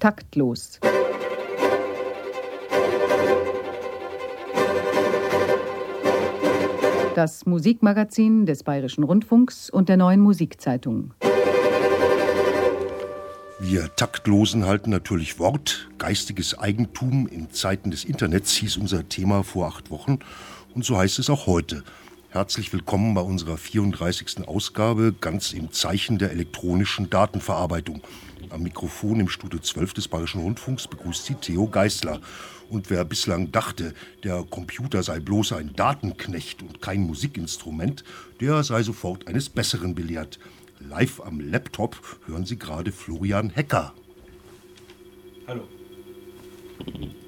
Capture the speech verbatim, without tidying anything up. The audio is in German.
Taktlos. Das Musikmagazin des Bayerischen Rundfunks und der Neuen Musikzeitung. Wir Taktlosen halten natürlich Wort. Geistiges Eigentum in Zeiten des Internets hieß unser Thema vor acht Wochen. Und so heißt es auch heute. Herzlich willkommen bei unserer vierunddreißigsten Ausgabe, ganz im Zeichen der elektronischen Datenverarbeitung. Am Mikrofon im Studio zwölf des Bayerischen Rundfunks begrüßt Sie Theo Geisler. Und wer bislang dachte, der Computer sei bloß ein Datenknecht und kein Musikinstrument, der sei sofort eines Besseren belehrt. Live am Laptop hören Sie gerade Florian Hecker. Hallo.